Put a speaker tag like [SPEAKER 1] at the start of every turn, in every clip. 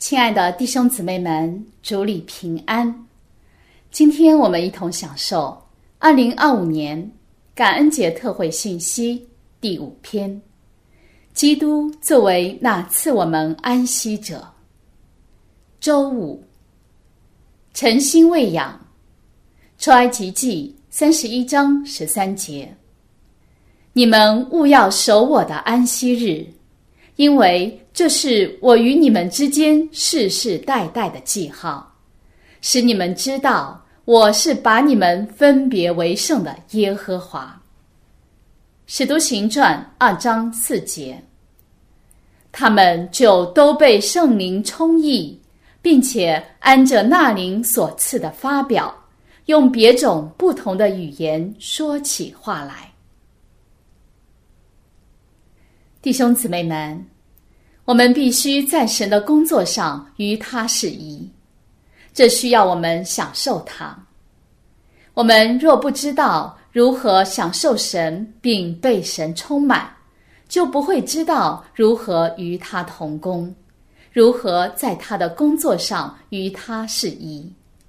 [SPEAKER 1] 亲爱的弟兄姊妹们，主里平安。今天我们一同享受2025年感恩节特会信息第5篇，基督作为那赐我们安息者。周五，诚心喂养，出埃及记31章13节，你们务要守我的安息日，因为这是我与你们之间世世代代的记号，使你们知道我是把你们分别为圣的耶和华。使徒行传2章4节，他们就都被圣灵充溢，并且按着那灵所赐的发表，用别种不同的语言说起话来。弟兄姊妹们，我们必须在神的工作上与他适宜，这需要我们享受他。我们若不知道如何享受神并被神充满，就不会知道如何与他同工，如何在他的工作上与他适宜。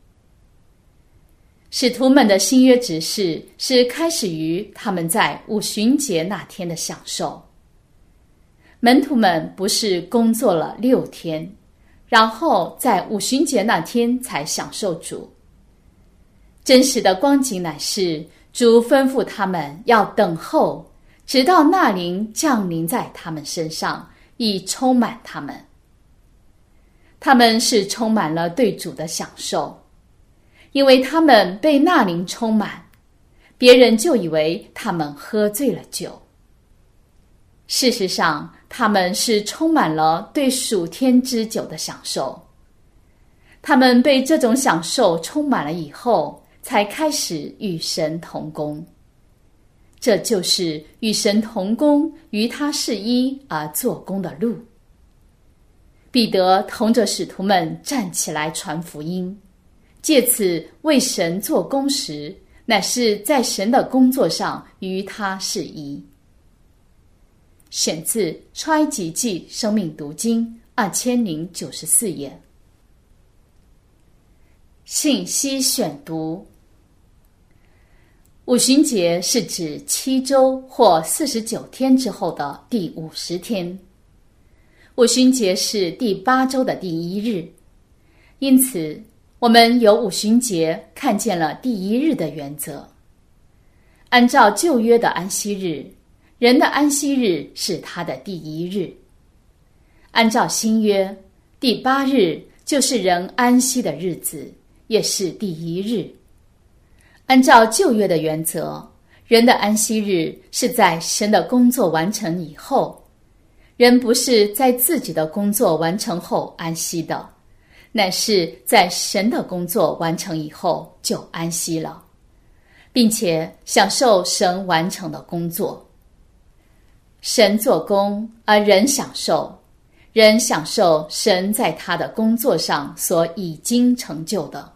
[SPEAKER 1] 使徒们的新约指示是开始于他们在五旬节那天的享受。门徒们不是工作了6天，然后在五旬节那天才享受主。真实的光景乃是主吩咐他们要等候，直到那灵降临在他们身上，以充满他们。他们是充满了对主的享受，因为他们被那灵充满，别人就以为他们喝醉了酒。事实上，他们是充满了对属天之酒的享受。他们被这种享受充满了以后，才开始与神同工。这就是与神同工，与他适宜而做工的路。彼得同着使徒们站起来传福音，借此为神做工时，乃是在神的工作上与他适宜。选自《出埃及记生命读经》2094页。信息选读。五旬节是指7周或49天之后的第50天。五旬节是第8周的第1日，因此我们由五旬节看见了第1日的原则。按照旧约的安息日，人的安息日是他的第1日。按照新约，第8日就是人安息的日子，也是第1日。按照旧约的原则，人的安息日是在神的工作完成以后。人不是在自己的工作完成后安息的，乃是在神的工作完成以后就安息了，并且享受神完成的工作。神做工，而人享受，人享受神在他的工作上所已经成就的。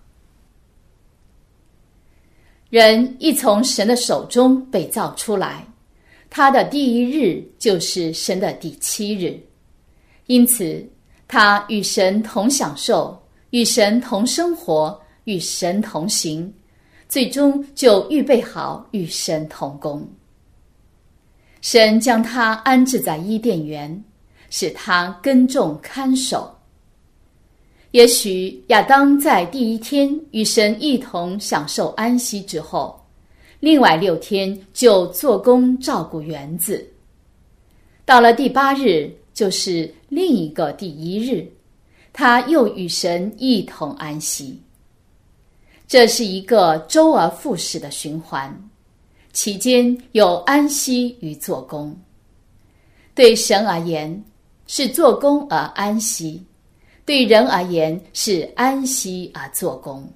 [SPEAKER 1] 人一从神的手中被造出来，他的第1日就是神的第7日，因此他与神同享受，与神同生活，与神同行，最终就预备好与神同工。神将他安置在伊甸园，使他耕种看守。也许亚当在第1天与神一同享受安息之后，另外6天就做工照顾园子。到了第8日，就是另一个第1日，他又与神一同安息。这是一个周而复始的循环，其间有安息与做工。对神而言，是做工而安息；对人而言，是安息而做工。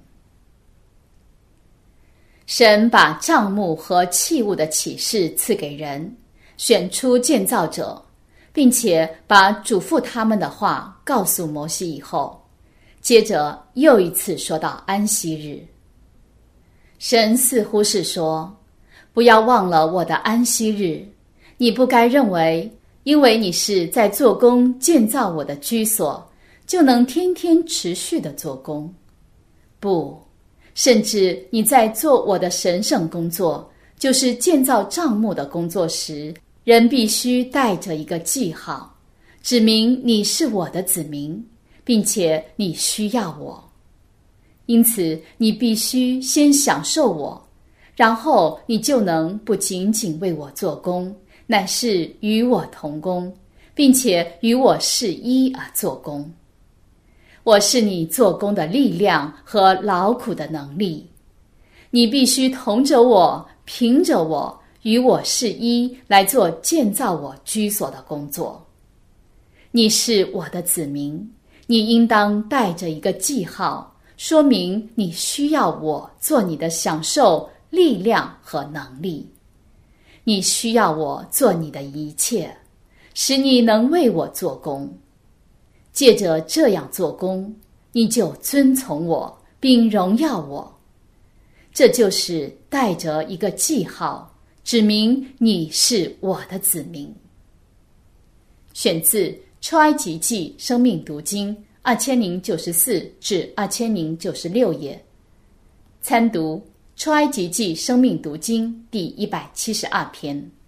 [SPEAKER 1] 神把帐幕和器物的启示赐给人，选出建造者，并且把嘱咐他们的话告诉摩西以后，接着又一次说到安息日。神似乎是说，不要忘了我的安息日，你不该认为因为你是在做工建造我的居所， 就能天天持续的做工。不，甚至你在做我的神圣工作，就是建造帐幕的工作时，人必须带着一个记号，指明你是我的子民，并且你需要我。因此，你必须先享受我，然后你就能不仅仅为我做工，乃是与我同工，并且与我是一而做工。我是你做工的力量和劳苦的能力。你必须同着我，凭着我，与我是一，来做建造我居所的工作。你是我的子民，你应当带着一个记号，说明你需要我做你的享受、力量和能力。你需要我做你的一切，使你能为我做工。借着这样做工，你就遵从我，并荣耀我。这就是带着一个记号，指明你是我的子民。选自出埃及记生命读经2094至2096页，参读出埃及记生命读经第172篇。